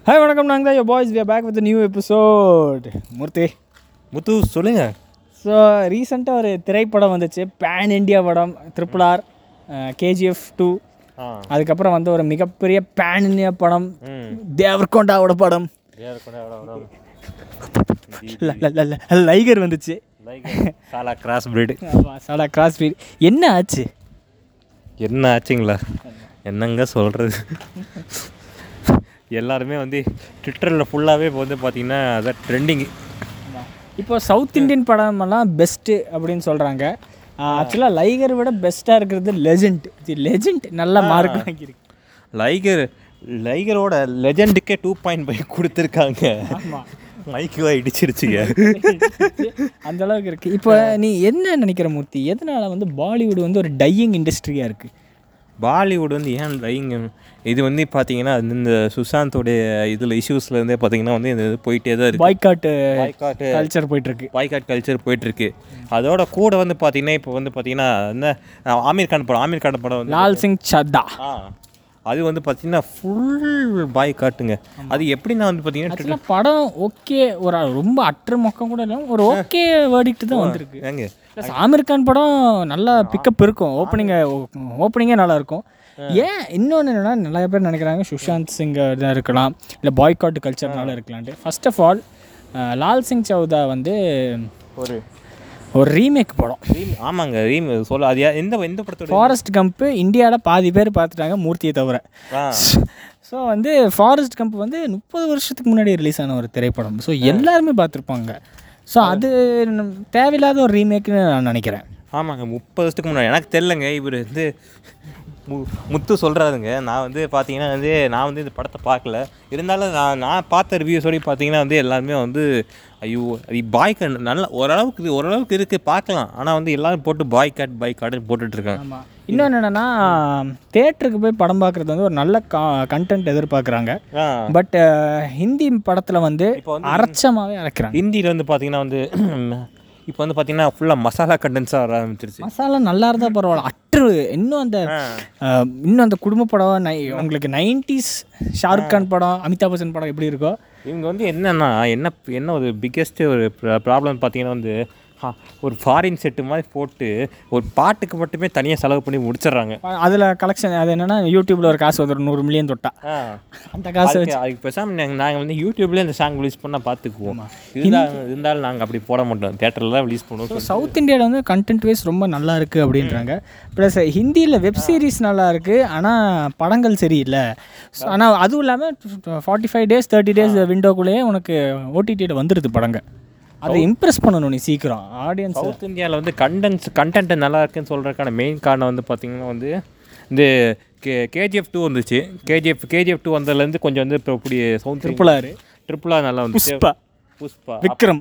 Hi வணக்கம், நாங்கள் தான் yo boys. We are back with new episode. Muthu சொல்லுங்கள். ஸோ ரீசெண்டாக ஒரு திரைப்படம் வந்துச்சு, பேன் இண்டியா படம், RRR, KGF2. அதுக்கப்புறம் வந்து ஒரு மிகப்பெரிய பேன் இண்டியா படம், தேவர்கொண்டாவோட படம், லைகர் வந்துச்சு. Saala crossbreed. Saala crossbreed. என்ன ஆச்சுங்களா? என்னங்க சொல்கிறது, எல்லாருமே வந்து ட்விட்டரில் ஃபுல்லாகவே இப்போ வந்து பார்த்திங்கன்னா அதான் ட்ரெண்டிங்கு. இப்போ சவுத் இண்டியன் படமெல்லாம் பெஸ்ட்டு அப்படின்னு சொல்கிறாங்க. ஆக்சுவலாக லைகரை விட பெஸ்ட்டாக இருக்கிறது லெஜெண்ட் நல்ல மார்க் வாங்கியிருக்கு. லைகரோட லெஜெண்டுக்கே 2.5 கொடுத்துருக்காங்க. மைக்கு இடிச்சிருச்சுங்க. அந்த அளவுக்கு இருக்குது. இப்போ நீ என்ன நினைக்கிற மூர்த்தி, எதனால் வந்து பாலிவுட் வந்து ஒரு டையிங் இண்டஸ்ட்ரியாக இருக்குது? பாலிவுட் வந்து ஏன் டையிங்? இது வந்து பார்த்தீங்கன்னா இந்த சுஷாந்தோடைய இதில் இஷ்யூஸ்லேருந்தே பார்த்தீங்கன்னா வந்து இது போயிட்டே தான் இருக்குது. பாய்காட் கல்ச்சர் போயிட்டுருக்கு. அதோட கூட வந்து பார்த்தீங்கன்னா இப்போ வந்து பார்த்தீங்கன்னா இந்த ஆமீர் கான் படம் வந்து லால் சிங் சத்தா, அது வந்து பார்த்தீங்கன்னா ஃபுல் பாய்காட்டுங்க. அது எப்படின்னா வந்து பார்த்தீங்கன்னா படம் ஓகே, ஒரு ரொம்ப அற்ற மொக்கம் கூட இல்லை, ஒரு ஓகே வேர்டிக்ட் தான் வந்திருக்கு. ஏங்க ஆமீர் கான் படம் நல்லா பிக்கப் இருக்கும், ஓப்பனிங்கே நல்லா இருக்கும். ஏன் இன்னொன்று என்னென்னா, நிறைய பேர் நினைக்கிறாங்க சுஷாந்த் சிங் தான் இருக்கலாம், இல்லை பாய்காட் கல்ச்சர்னால இருக்கலான்ட்டு. First of all Laal Singh Chaddha வந்து ஒரு ரீமேக் படம். ஆமாங்க, சொல்ல அது எந்த படத்தோட? Forrest Gump. இந்தியாவில் பாதி பேர் பார்த்துட்டாங்க, மூர்த்தியை தவிர. ஸோ வந்து ஃபாரஸ்ட் கம்ப் வந்து 30 வருஷத்துக்கு முன்னாடி ரிலீஸ் ஆன ஒரு திரைப்படம். ஸோ எல்லாருமே பார்த்துருப்பாங்க. ஸோ அது தேவையில்லாத ஒரு ரீமேக்னு நான் நினைக்கிறேன். ஆமாங்க, 30 வருஷத்துக்கு முன்னாடி எனக்கு தெரிலங்க. இவர் வந்து முத்து சொல்கிறாருங்க. நான் வந்து பார்த்தீங்கன்னா வந்து நான் வந்து இந்த படத்தை பார்க்கல, இருந்தாலும் நான் பார்த்த ரிவ்யூஸோடு பார்த்தீங்கன்னா வந்து எல்லாருமே வந்து ஐயோ அது பாய்காட் நல்லா ஓரளவுக்கு இருக்குது, பார்க்கலாம். ஆனால் வந்து எல்லோரும் போட்டு பாய்காட்டுன்னு போட்டுட்ருக்காங்க. ஆமாம். இன்னொன்று என்னென்னா, தேட்டருக்கு போய் படம் பார்க்குறது வந்து ஒரு நல்ல கண்டென்ட் எதிர்பார்க்குறாங்க. பட் ஹிந்தி படத்தில் வந்து அரைச்சமாகவே அரைக்கிறாங்க. ஹிந்தியில் வந்து பார்த்தீங்கன்னா வந்து இப்போ வந்து பார்த்தீங்கன்னா ஃபுல்லாக மசாலா கண்டென்ட்ஸாக வர ஆரம்பிச்சிருச்சு. மசாலா நல்லா இருந்தால் பரவாயில்ல, இன்னும் அந்த குடும்ப படம் உங்களுக்கு 90s ஷாருக் கான் படம், அமிதாப் பச்சன் படம் எப்படி இருக்கோ, இவங்க வந்து என்னென்னா என்ன ஒரு பிக்கெஸ்ட்டு ஒரு ப்ராப்ளம் பார்த்தீங்கன்னா வந்து ஒரு ஃபாரின் செட்டு மாதிரி போட்டு ஒரு பாட்டுக்கு மட்டுமே தனியாக செலவு பண்ணி முடிச்சிடுறாங்க. அதில் கலெக்ஷன் அது என்னென்னா, யூடியூப்பில் ஒரு காசு வந்துடும், 100 மில்லியன் தொட்டா அந்த காசு அதுக்கு பேசாமல் நாங்கள் வந்து யூடியூப்லேயே இந்த சாங் ரிலீஸ் பண்ணால் பார்த்துக்குவோம். இருந்தாலும் நாங்கள் அப்படி போட மாட்டோம், தேட்டரில் தான் ரிலீஸ் பண்ணுவோம். சவுத் இந்தியாவில் வந்து கண்டென்ட் வைஸ் ரொம்ப நல்லா இருக்குது அப்படின்றாங்க. ப்ளஸ் ஹிந்தியில் வெப் சீரிஸ் நல்லா இருக்குது, ஆனால் படங்கள் சரியில்லை. ஆனால் அதுவும் இல்லாமல் 45 days 30 days விண்டோக்குள்ளேயே உனக்கு OTTயில் வந்துடுது படங்கள். அதை இம்ப்ரெஸ் பண்ணணும் நீ சீக்கிரம் ஆடியன்ஸ். சவுத் இந்தியாவில் வந்து கண்டென்ட் நல்லா இருக்குன்னு சொல்கிறதுக்கான மெயின் காரணம் வந்து பார்த்திங்கன்னா வந்து இந்த KGF2 வந்துச்சு. KGF2 வந்ததுலேருந்து கொஞ்சம் வந்து இப்போ இப்படி சவுத் ட்ரிப்புளார் நல்லா வந்து புஷ்பா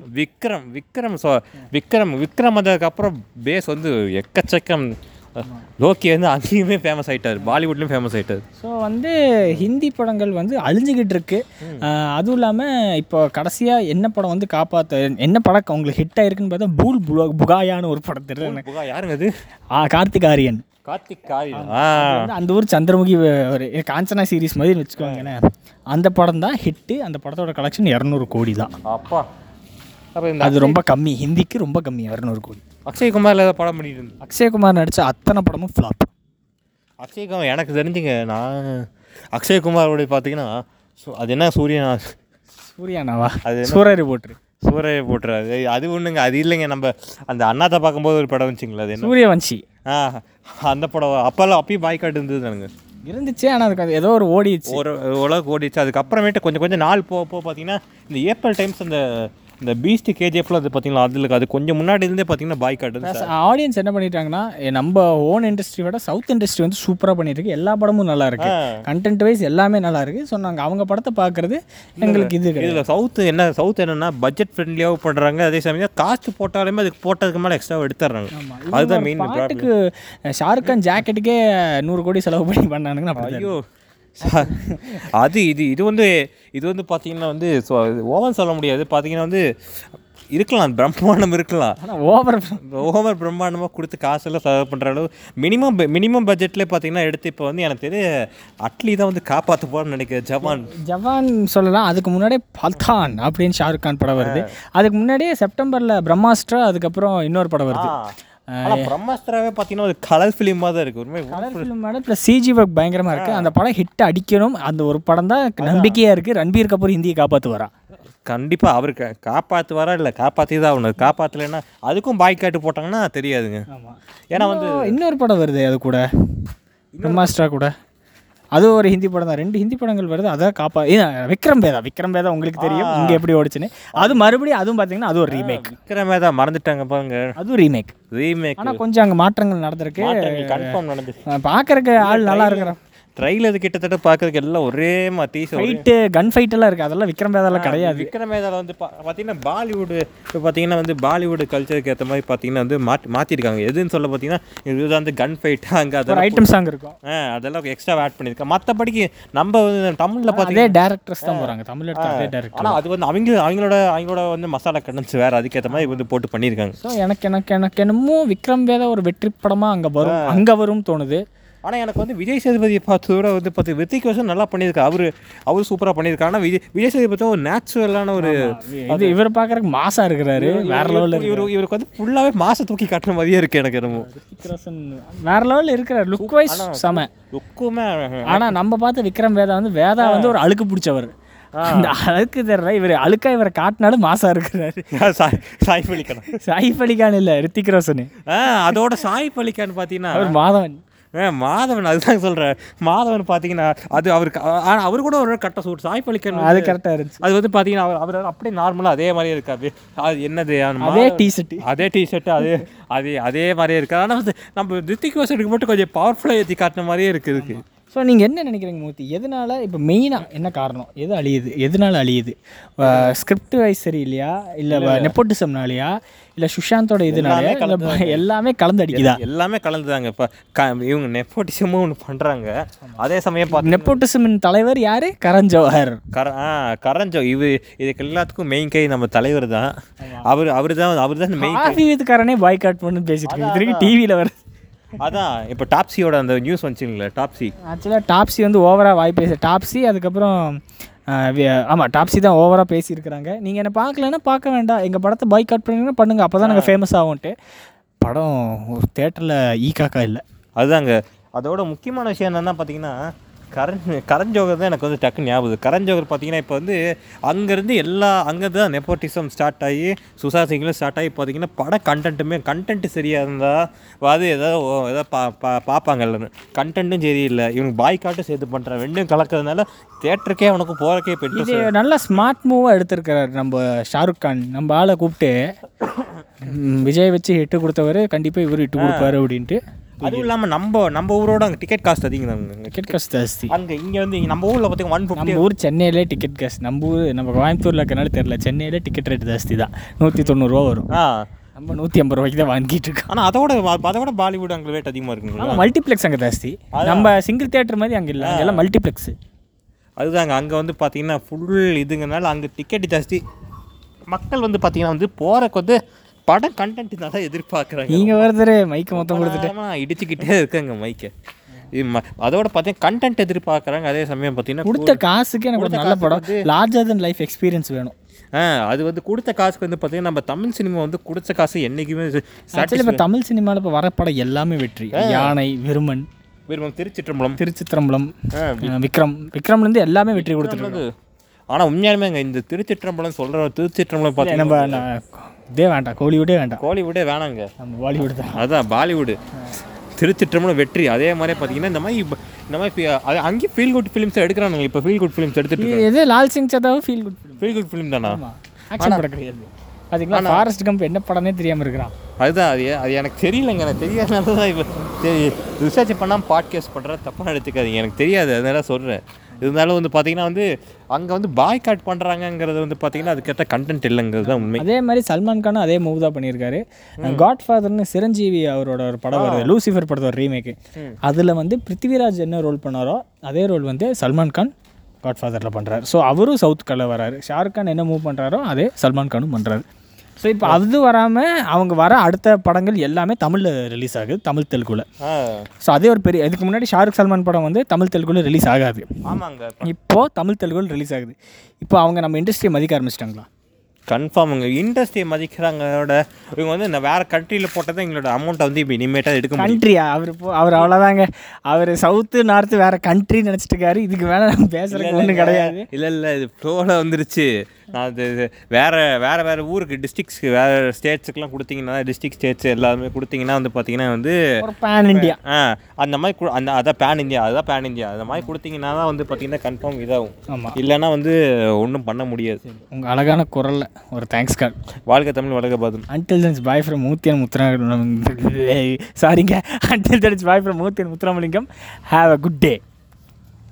விக்ரம் வந்ததுக்கப்புறம் பேஸ் வந்து எக்கச்சக்கம். லோக்கி வந்து அங்கேயுமே ஃபேமஸ் ஆகிட்டார், பாலிவுட்லேயும் ஃபேமஸ் ஆகிட்டார். ஸோ வந்து ஹிந்தி படங்கள் வந்து அழிஞ்சிக்கிட்டு இருக்கு. அதுவும் இல்லாமல் இப்போ கடைசியாக என்ன படம் வந்து என்ன படம் உங்களுக்கு ஹிட் ஆகிருக்குன்னு பார்த்தா புகாயான்னு ஒரு படம் தெரியும். யாருங்க அது? கார்த்திக் ஆரியன். அந்த ஊர் சந்திரமுகி ஒரு காஞ்சனா சீரீஸ் மாதிரி வச்சுக்கோங்கண்ணே. அந்த படம் தான் ஹிட்டு. அந்த படத்தோட கலெக்ஷன் 200 கோடி தான். அப்பா, அது ரொம்ப கம்மி, ஹிந்திக்கு ரொம்ப கம்மி, 200 கோடி. அக்ஷய்குமாரில் ஏதாவது படம் பண்ணிட்டு இருந்தேன். அக்ஷய்குமார் நடித்த அத்தனை படமும் ஃப்ளாப். அக்ஷய்குமார் எனக்கு தெரிஞ்சுங்க, நான் அக்ஷய்குமாரோட பார்த்தீங்கன்னா அது என்ன சூர்யானாவா? அது சூரிய போட்டுரு அது ஒன்றுங்க, அது இல்லைங்க. நம்ம அந்த அண்ணாத்தை பார்க்கும்போது ஒரு படம் வந்துச்சிங்களா, அது சூரியவன்ஷி. அந்த படம் அப்பயும் பாய்காட் இருந்தது எனக்கு இருந்துச்சு. ஆனால் அதுக்கு ஏதோ ஒரு ஓரளவுக்கு ஓடிச்சு. அதுக்கப்புறமேட்டு கொஞ்சம் நாள் போக பார்த்தீங்கன்னா இந்த ஏப்ரல் டைம்ஸ் இந்த பீஸ்ட் KGFல அது பார்த்தீங்களா, அது கொஞ்சம் முன்னாடி இருந்தே பார்த்தீங்கன்னா பாய்காட். ஆடியன்ஸ் என்ன பண்ணிட்டாங்கன்னா, நம்ம ஓன் இண்டஸ்ட்ரியோட சவுத் இண்டஸ்ட்ரி வந்து சூப்பராக பண்ணியிருக்கு. எல்லா படமும் நல்லா இருக்கு, கண்டென்ட் வைஸ் எல்லாமே நல்லா இருக்கு. ஸோ நாங்கள் அவங்க படத்தை பார்க்குறது எங்களுக்கு இதில் சவுத் என்னன்னா பட்ஜெட் ஃப்ரெண்ட்லியாகவும் பண்ணுறாங்க, அதே சமயம் காஸ்ட் போட்டாலுமே அதுக்கு போட்டதுக்கு மேலே எக்ஸ்ட்ரா எடுத்துடுறாங்க. அதுதான் மெயின். பாட்டுக்கு ஷாருக் கான் ஜாக்கெட்டுக்கே 100 கோடி செலவு பண்ணானுங்கன்னா ஐயோ அது இது வந்து பார்த்தீங்கன்னா வந்து ஓவன் சொல்ல முடியாது. பார்த்தீங்கன்னா வந்து இருக்கலாம், பிரம்மாண்டம் இருக்கலாம். ஆனால் ஓவர் பிரம்மாண்டமாக கொடுத்து காசெல்லாம் செலவு பண்ணுற அளவு மினிமம் பட்ஜெட்லேயே பார்த்தீங்கன்னா எடுத்து இப்போ வந்து எனக்கு தெரிய அட்லி தான் வந்து காப்பாற்ற போகிறேன்னு நினைக்கிறேன். ஜவான் சொல்லலாம். அதுக்கு முன்னாடியே பல்தான் அப்படின்னு ஷாருக் கான் படம் வருது. அதுக்கு முன்னாடியே செப்டம்பரில் பிரம்மாஸ்ட்ரா, அதுக்கப்புறம் இன்னொரு படம் வருது. பிரம்மாஸ்திராவே பார்த்தீங்கன்னா ஒரு கலர் ஃபிலிமாக தான் இருக்குது. ஒரு கலர் ஃபிலிமோட ப்ளஸ் சிஜி ஒர்க் பயங்கரமாக இருக்குது. அந்த படம் ஹிட் அடிக்கணும், அந்த ஒரு படம் தான் நம்பிக்கையாக இருக்குது. ரன்பீர் கபூர் ஹிந்தியை காப்பாற்றுவாரா? கண்டிப்பாக அவருக்கு காப்பாற்றுவாரா? இல்லை காப்பாற்றி தான் ஆகணும். காப்பாற்றலைன்னா அதுக்கும் பாய்காட்டு போட்டாங்கன்னா தெரியாதுங்க. ஏன்னா வந்து இன்னொரு படம் வருது அது கூட, பிரம்மாஸ்ட்ரா கூட, அது ஒரு ஹிந்தி படம் தான். 2 ஹிந்தி படங்கள் வருது. அதான் விக்ரம் வேதா உங்களுக்கு தெரியும் இங்கே எப்படி ஓடிச்சுன்னு. அது மறுபடியும் அதுவும் பார்த்தீங்கன்னா அது ஒரு ரீமேக். விக்ரம் வேதா மறந்துட்டாங்க பாருங்க, அதுவும் ரீமேக். ஆனால் கொஞ்சம் அங்கே மாற்றங்கள் நடந்திருக்கு. கன்ஃபார்ம் நடந்துச்சு. பார்க்குறக்கு ஆள் நல்லா இருக்கிறான். ட்ரைலர் கிட்டத்தட்ட பார்க்கறதுக்கு எல்லாம் ஒரே மாதிரி ஃபைட்டு, கன் ஃபைட்டெல்லாம் இருக்குது. அதெல்லாம் விக்ரம் வேதாலாம் கிடையாது. விக்ரம் வேதாவில் வந்து பார்த்தீங்கன்னா பாலிவுட் இப்போ பார்த்தீங்கன்னா வந்து பாலிவுட் கல்ச்சருக்கு ஏற்ற மாதிரி பார்த்தீங்கன்னா வந்து மாற்றிருக்காங்க. எதுன்னு சொல்ல பார்த்தீங்கன்னா இதுதான் வந்து கன் ஃபைட், அங்கே அதெல்லாம் ஐட்டம் சாங் இருக்கும். அதெல்லாம் எக்ஸ்ட்ரா ஆட் பண்ணியிருக்கேன். மற்றபடிக்கு நம்ம தமிழில் பார்த்தீங்கன்னா அதே டேரக்டர்ஸ் தான் போகிறாங்க. தமிழ் எடுத்து அதே டேரக்டர். ஆனால் அது வந்து அவங்களோட வந்து மசாலா கண்டன்ஸ் வேறு, அதுக்கேற்ற மாதிரி வந்து போட்டு பண்ணியிருக்காங்க. ஸோ எனக்கு என்னமோ விக்ரம் வேதா ஒரு வெற்றி படமாக அங்கே வரும்னு தோணுது. ஆனால் எனக்கு வந்து விஜய் சேதுபதியை பார்த்ததோட வந்து ரித்திக் ரோஷன் நல்லா பண்ணியிருக்காரு. அவர் சூப்பராக பண்ணியிருக்காரு. ஆனால் விஜய் சேதுபதி ஒரு நேச்சுரலான ஒரு இவர் பார்க்குறக்கு மாசாக இருக்கிறாரு. வேற லெவலில் இவருக்கு வந்து ஃபுல்லாகவே மாசை தூக்கி காட்டுற மாதிரியே இருக்குது எனக்கு என்னமோ. ரித்திக் ரோஷன் வேற லெவலில் இருக்கிறார். லுக் வைஸ் செம லுக்குமே. ஆனால் நம்ம பார்த்த விக்ரம் வேதா வந்து ஒரு அழுக்கு பிடிச்சவர். அந்த அழுக்கு தெரியல, இவர் அழுக்கா இவரை காட்டினாலும் மாசா இருக்கிறாரு. சாயிஃப் அலிகான் இல்லை, ரித்திக் ரோஷன். அதோட சாயிஃப் அலிகான் பார்த்தீங்கன்னா அவர் மாதவன் அதுதான் சொல்கிறேன். மாதவன் பார்த்தீங்கன்னா அது அவருக்கு, ஆனால் அவர் கூட ஒரு கட்ட சூட். சாயிஃப் அலிகான் அது கரெக்டாக இருந்துச்சு. அது வந்து பார்த்தீங்கன்னா அவர் அப்படியே நார்மலாக அதே மாதிரியே இருக்காது. அது என்னது அதே டிஷர்ட்டு அதே மாதிரியே இருக்காது. ஆனால் வந்து நம்ம ரித்திக் ரோஷனுக்கு மட்டும் கொஞ்சம் பவர்ஃபுல்லாக ஏற்றி காட்டின மாதிரியே இருக்குது. ஸோ நீங்கள் என்ன நினைக்கிறீங்க மூர்த்தி? எதனால் இப்போ மெயினாக என்ன காரணம்? எதனால் அழியுது? ஸ்கிரிப்ட் வைஸ் சரி இல்லையா, இல்லை நெப்போட்டிசம்னாலையா, இல்லை சுஷாந்தோட இதனால, எல்லாமே கலந்து அடிக்குதா? எல்லாமே கலந்துதாங்க. இப்போ இவங்க நெப்போட்டிசமும் ஒன்று பண்ணுறாங்க. அதே சமயம் பார்த்து நெப்போட்டிசமின் தலைவர் யார்? கரண் ஜோஹர். இதுக்கு எல்லாத்துக்கும் மெயின் கை நம்ம தலைவர் தான். அவர் தான் மெயின் காஃபி வித்காரனே பாய்காட் பண்ணு பேசிட்டு இருக்கு டிவியில் வருது. அதான் இப்போ டாப்ஸியோட அந்த நியூஸ் வந்துச்சுங்களே. ஆக்சுவலாக டாப்ஸி வந்து ஓவராக வாய் பேச டாப்ஸி, அதுக்கப்புறம் ஆமாம் டாப்ஸி தான் ஓவராக பேசியிருக்கிறாங்க. நீங்கள் என்ன பார்க்கலன்னா பார்க்க வேண்டாம், எங்கள் படத்தை பாய்காட் பண்ணிங்கன்னா பண்ணுங்கள், அப்போ தான் நாங்கள் ஃபேமஸ் ஆகும்ன்ட்டு. படம் ஒரு தேட்டரில் ஈக்காக்கா இல்லை. அதுதாங்க. அதோட முக்கியமான விஷயம் என்னென்னா பார்த்தீங்கன்னா கரண் ஜோகர் தான் எனக்கு வந்து டக்குன்னு ஞாபகம். கரண் ஜோகர் பார்த்தீங்கன்னா இப்போ வந்து அங்கேருந்து அங்கே தான் நெப்போட்டிசம் ஸ்டார்ட் ஆகி சுஷா சிங்கிலும் ஸ்டார்ட் ஆகி பார்த்தீங்கன்னா படம் கண்டென்ட்டு சரியாக இருந்தால் அது ஏதாவது பார்ப்பாங்கல்ல. கண்டென்ட்டும் சரியில்லை, இவனுக்கு பாய்காட்டும் சேர்த்து பண்ணுறான். ரெண்டும் கலக்கிறதுனால தேட்டருக்கே அவனுக்கு போகிறக்கே பெற்று நல்லா ஸ்மார்ட் மூவாக எடுத்திருக்கிறார் நம்ம ஷாருக் கான். நம்ம ஆளை கூப்பிட்டு விஜய் வச்சு இட்டு கொடுத்தவர் கண்டிப்பாக இவர் இட்டு கொடுப்பாரு அப்படின்ட்டு. அதுவும் இல்லாமல் நம்ம ஊரோட அங்கே டிக்கெட் காஸ்ட் அதிகம் தாங்க. டிக்கெட் காஸ்ட் ஜாஸ்தி. அங்கே இங்கே வந்து நம்ம ஊரில் பார்த்தீங்கன்னா 150. நம்ம ஊர் சென்னையிலே டிக்கெட் காஸ்ட், நம்ம கோயம்புத்தூரில் இருக்கனால தெரியல, சென்னையிலே டிக்கெட் ரேட் ஜாஸ்தி தான். 190 வரும். நம்ம 150 ரூபாய்க்கு தான் வாங்கிட்டு இருக்கோம். ஆனால் அதோட பாலிவுட் அங்கே ரேட் அதிகமாக இருக்குங்களா? மல்டிப்ளெக்ஸ் அங்கே ஜாஸ்தி. நம்ம சிங்கிள் தியேட்டர் மாதிரி அங்கே இல்லை, அங்கெல்லாம் மல்டிப்ளெக்ஸ். அதுதாங்க. அங்கே வந்து பார்த்தீங்கன்னா ஃபுல் இதுங்கனால அங்கே டிக்கெட் ஜாஸ்தி. மக்கள் வந்து பார்த்தீங்கன்னா வந்து போகிறக்கு வந்து படம் கண்டென்ட் தான் எதிர்பார்க்குறாங்க. நீங்கள் வருது மைக்கை மொத்தம் கொடுத்துட்டு இடிச்சுக்கிட்டே இருக்காங்க மைக்கை. அதோட பார்த்தீங்கன்னா கண்டென்ட் எதிர்பார்க்குறாங்க. அதே சமயம் பார்த்தீங்கன்னா கொடுத்த காசுக்கு எனக்கு ஒரு நல்ல படம், லார்ஜர் தென் லைஃப் எக்ஸ்பீரியன்ஸ் வேணும். அது வந்து கொடுத்த காசுக்கு வந்து பார்த்தீங்கன்னா நம்ம தமிழ் சினிமா வந்து கொடுத்த காசு என்றைக்குமே. ஆக்சுவலி இப்போ தமிழ் சினிமாவில் இப்போ வர படம் எல்லாமே வெற்றி. யானை, விருமன், திருச்சிற்றம்பலம், விக்ரம்லேருந்து எல்லாமே வெற்றி கொடுத்துருக்கு. ஆனால் உண்மையாலுமே இந்த திருச்சிற்றம்பலம் பார்த்தீங்கன்னா நம்ம இதே வேண்டாம், கோலிவுட்டே வேணாங்க, நம்ம பாலிவுட் தான். அதான் பாலிவுட். திருச்சிற்றம்பலம் வெற்றி. அதே மாதிரி பார்த்தீங்கன்னா இந்த மாதிரி அங்கேயும் ஃபீல் குட் ஃபிலிம்ஸ் எடுக்கிறானுங்க. இப்போ ஃபீல் குட் ஃபிலிம்ஸ் எடுத்துட்டு எது லால் சிங் சதாவும் ஃபீல் குட் ஃபிலிம் தானா? ஆக்ஷன் படம் கிடையாது. அதுக்குள்ள ஃபாரஸ்ட் கம்ப் என்ன படமே தெரியாமல் இருக்கிறான். அதுதான் அது எனக்கு தெரியலைங்க. எனக்கு தெரியாதனால தான் இப்போ ரிசர்ச் பண்ணாமல் பாட்காஸ்ட் பண்ணுறேன். தப்பாக எடுத்துக்காதீங்க, எனக்கு தெரியாது, அதனால சொல்கிறேன். இருந்தாலும் வந்து பார்த்தீங்கன்னா வந்து அங்கே வந்து பாய்காட் பண்ணுறாங்கங்கிறது வந்து பார்த்தீங்கன்னா அதுக்கேற்ற கண்டென்ட் இல்லைங்கிறது தான் உண்மை. அதே மாதிரி சல்மான் கானும் அதே மூவ் தான் பண்ணியிருக்காரு. காட்ஃபாதர்னு சிரஞ்சீவி அவரோட ஒரு படம் வருது, லூசிஃபர் படத்தோட ரீமேக்கு. அதில் வந்து பிருத்திவிராஜ் என்ன ரோல் பண்ணாரோ அதே ரோல் வந்து சல்மான் கான் காட்ஃபாதரில் பண்ணுறாரு. ஸோ அவரும் சவுத் கல்ல வராரு. ஷாருக் கான் என்ன மூவ் பண்ணுறாரோ அதே சல்மான் கானும் பண்ணுறாரு. ஸோ இப்போ அது வராமல் அவங்க வர அடுத்த படங்கள் எல்லாமே தமிழில் ரிலீஸ் ஆகுது, தமிழ் தெலுங்குல. ஸோ அதே ஒரு பெரிய, இதுக்கு முன்னாடி ஷாருக் சல்மான் படம் வந்து தமிழ் தெலுங்குல ரிலீஸ் ஆகாது. ஆமாங்க. இப்போது தமிழ் தெலுங்குல ரிலீஸ் ஆகுது. இப்போ அவங்க நம்ம இண்டஸ்ட்ரியை மதிக்க ஆரம்பிச்சிட்டாங்களா? கன்ஃபார்முங்க. இண்டஸ்ட்ரியை மதிக்கிறாங்களோட இவங்க வந்து இந்த வேறு கண்ட்ரியில் போட்டால் தான் எங்களோட அமௌண்ட்டை வந்து இப்போ இனிமேட்டாக எடுக்க முடியும். கண்ட்ரியா அவர் அவ்வளோதாங்க. அவர் சவுத்து நார்த்து வேறு கண்ட்ரி நினச்சிட்டு இருக்காரு. இதுக்கு மேலே நம்ம பேசுகிறதுக்கு ஒன்றும் கிடையாது. இல்லை இது ஃப்ளோவில் வந்துருச்சு. நான் அது வேறு ஊருக்கு டிஸ்ட்ரிக்ஸ்க்கு வேறு ஸ்டேட்ஸுக்கெலாம் கொடுத்தீங்கன்னா, டிஸ்ட்ரிக்ட் ஸ்டேட்ஸ் எல்லாருமே கொடுத்தீங்கன்னா வந்து பார்த்தீங்கன்னா வந்து பேன் இண்டியா அந்த மாதிரி அதான் பேன் இந்தியா, அதுதான் பேன் இந்தியா. அந்த மாதிரி கொடுத்தீங்கன்னா தான் வந்து பார்த்தீங்கன்னா கன்ஃபார்ம் இதாகும். ஆமாம், இல்லைன்னா வந்து ஒன்றும் பண்ண முடியாது. உங்கள் அழகான குரலில் ஒரு தேங்க்ஸ் கார்டு. வாழ்க தமிழ் வளர்க பாதும். Until then, it's bye from Muthiyan Muthuramalingam. Sorry, until then, it's bye from Muthiyan Muthuramalingam. Have a good day.